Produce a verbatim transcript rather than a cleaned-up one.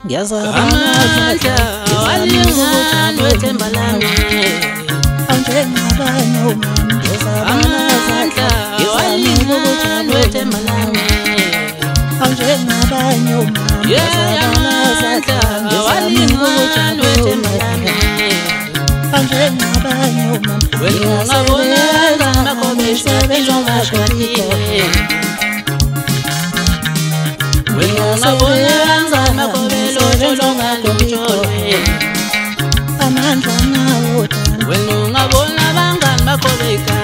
Amandla walingana wethemba lami Anjengabanye omama Amandla walingana wethemba lami Anjengabanye omama Yeah, amandla walingana wethemba lami Anjengabanye omama Wena ungabona makobesha bezongashwatile Wena ungabona makobelo bezongashwatile Amandla nawo Wena ungabona bangani bakho bekhaya